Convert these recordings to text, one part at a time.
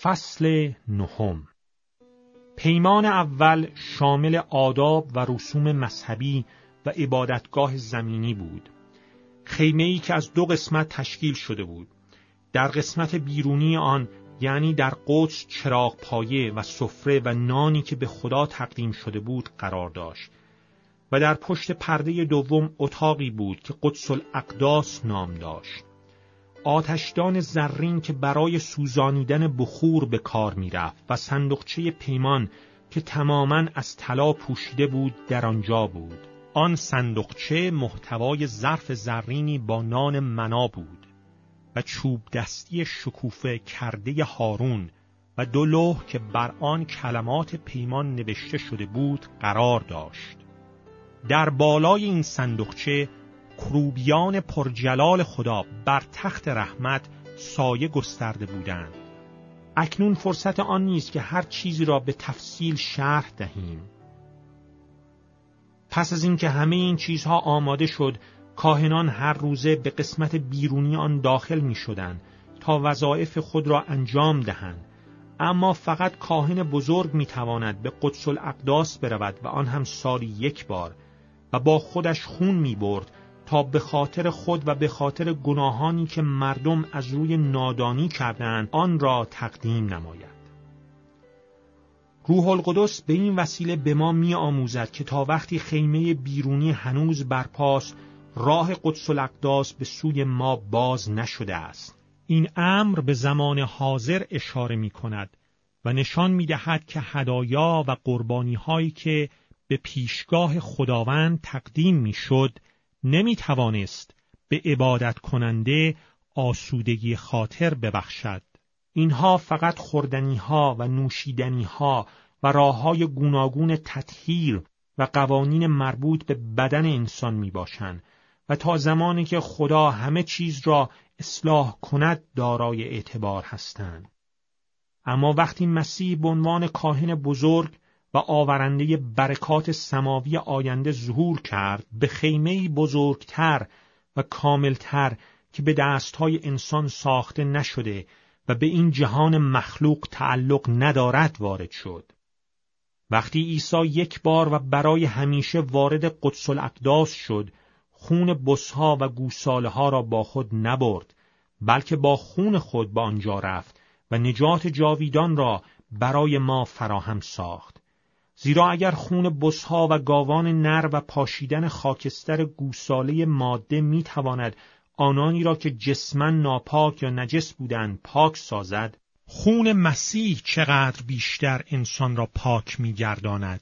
فصل 9. پیمان اول شامل آداب و رسوم مذهبی و عبادتگاه زمینی بود. خیمه‌ای که از 2 قسمت تشکیل شده بود. در قسمت بیرونی آن، یعنی در قدس، چراغ پایه و سفره و نانی که به خدا تقدیم شده بود قرار داشت و در پشت پرده دوم اتاقی بود که قدس الاقداس نام داشت. آتشدان زرین که برای سوزانیدن بخور به کار می رفت و صندوقچه پیمان که تماماً از طلا پوشیده بود در آنجا بود. آن صندوقچه محتوای ظرف زرینی با نان منا بود و چوب دستی شکوفه کرده هارون و 2 لوح که بر آن کلمات پیمان نوشته شده بود قرار داشت. در بالای این صندوقچه کروبیان پرجلال خدا بر تخت رحمت سایه گسترده بودند. اکنون فرصت آن نیست که هر چیزی را به تفصیل شرح دهیم. پس از اینکه همه این چیزها آماده شد، کاهنان هر روزه به قسمت بیرونی آن داخل می شدند تا وظایف خود را انجام دهند. اما فقط کاهن بزرگ می تواند به قدس الاقداس برود و آن هم سالی 1 بار و با خودش خون می برد تا به خاطر خود و به خاطر گناهانی که مردم از روی نادانی کردند آن را تقدیم نماید. روح القدس به این وسیله به ما می آموزد که تا وقتی خیمه بیرونی هنوز برپاست، راه قدس الاقداس به سوی ما باز نشده است. این امر به زمان حاضر اشاره می کند و نشان می دهد که هدایا و قربانی هایی که به پیشگاه خداوند تقدیم می شد نمی توانست به عبادت کننده آسودگی خاطر ببخشد. اینها فقط خوردنی ها و نوشیدنی ها و راه های گوناگون تطهیر و قوانین مربوط به بدن انسان می باشند و تا زمانی که خدا همه چیز را اصلاح کند دارای اعتبار هستند. اما وقتی مسیح به عنوان کاهن بزرگ و آورنده برکات سماوی آینده ظهور کرد، به خیمه‌ای بزرگتر و کاملتر که به دستهای انسان ساخته نشده و به این جهان مخلوق تعلق ندارد وارد شد. وقتی عیسی 1 بار و برای همیشه وارد قدس الاقداس شد، خون بزها و گوساله ها را با خود نبرد، بلکه با خون خود به آنجا رفت و نجات جاویدان را برای ما فراهم ساخت. زیرا اگر خون بزها و گاوان نر و پاشیدن خاکستر گوساله ماده می تواند آنانی را که جسماً ناپاک یا نجس بودند پاک سازد، خون مسیح چقدر بیشتر انسان را پاک می گرداند.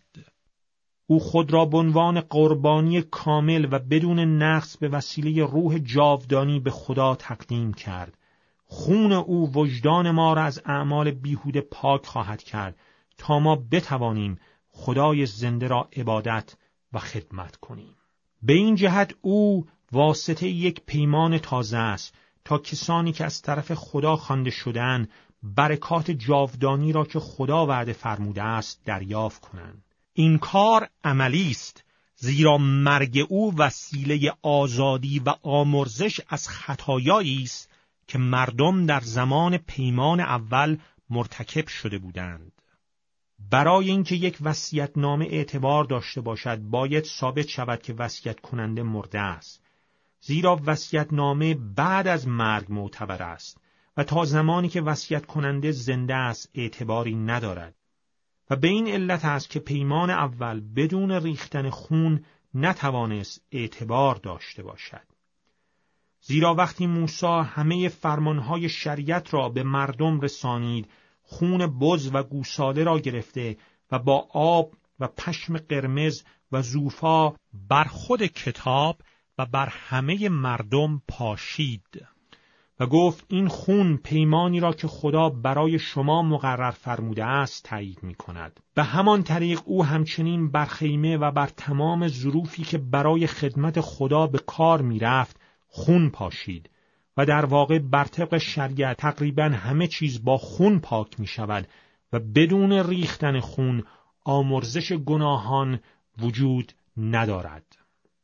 او خود را به عنوان قربانی کامل و بدون نقص به وسیله روح جاودانی به خدا تقدیم کرد. خون او وجدان ما را از اعمال بیهوده پاک خواهد کرد تا ما بتوانیم خدای زنده را عبادت و خدمت کنیم. به این جهت او واسطه یک پیمان تازه است تا کسانی که از طرف خدا خوانده شدند برکات جاودانی را که خدا وعده فرموده است دریافت کنند. این کار عملی است، زیرا مرگ او وسیله آزادی و آمرزش از خطایایی است که مردم در زمان پیمان اول مرتکب شده بودند. برای اینکه یک وصیت‌نامه اعتبار داشته باشد، باید ثابت شود که وصیت کننده مرده است. زیرا وصیت‌نامه بعد از مرگ معتبر است و تا زمانی که وصیت کننده زنده است اعتباری ندارد. و به این علت است که پیمان اول بدون ریختن خون نتوانست اعتبار داشته باشد. زیرا وقتی موسی همه فرمانهای شریعت را به مردم رسانید، خون بز و گوساله را گرفته و با آب و پشم قرمز و زوفا بر خود کتاب و بر همه مردم پاشید و گفت این خون پیمانی را که خدا برای شما مقرر فرموده است تایید می کند. به همان طریق او همچنین بر خیمه و بر تمام ظروفی که برای خدمت خدا به کار می رفت خون پاشید و در واقع بر طبق شریعت تقریبا همه چیز با خون پاک می شود و بدون ریختن خون آمرزش گناهان وجود ندارد.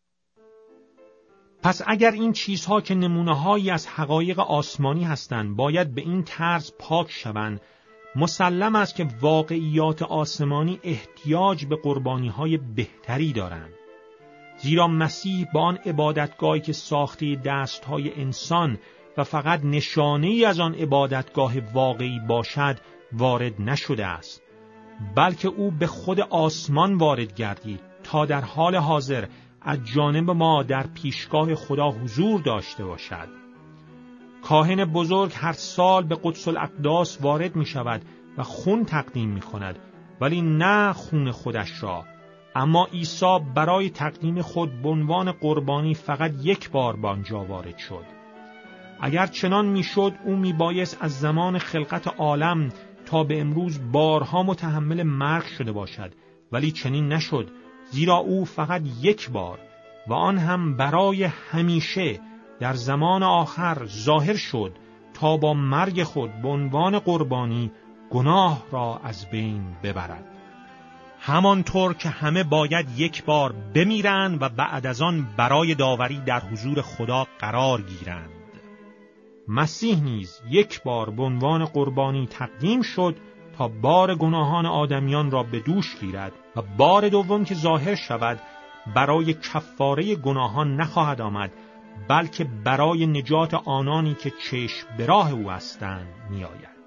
پس اگر این چیزها که نمونه‌هایی از حقایق آسمانی هستند باید به این طرز پاک شوند، مسلم است که واقعیات آسمانی احتیاج به قربانی‌های بهتری دارند. زیرا مسیح با آن عبادتگاهی که ساخته دست‌های انسان و فقط نشانه‌ای از آن عبادتگاه واقعی باشد وارد نشده است، بلکه او به خود آسمان وارد گردید تا در حال حاضر از جانب ما در پیشگاه خدا حضور داشته باشد. کاهن بزرگ هر سال به قدس الاقداس وارد می شود و خون تقدیم می کند، ولی نه خون خودش را. اما عیسی برای تقدیم خود به عنوان قربانی فقط یک بار به آنجا وارد شد. اگر چنان می شد او می بایست از زمان خلقت عالم تا به امروز بارها متحمل مرگ شده باشد، ولی چنین نشد، زیرا او فقط یک بار و آن هم برای همیشه در زمان آخر ظاهر شد تا با مرگ خود به عنوان قربانی گناه را از بین ببرد. همانطور که همه باید یک بار بمیرند و بعد از آن برای داوری در حضور خدا قرار گیرند، مسیح نیز یک بار به عنوان قربانی تقدیم شد تا بار گناهان آدمیان را به دوش گیرد و بار دوم که ظاهر شود برای کفاره گناهان نخواهد آمد، بلکه برای نجات آنانی که چشم به راه او هستند می آید.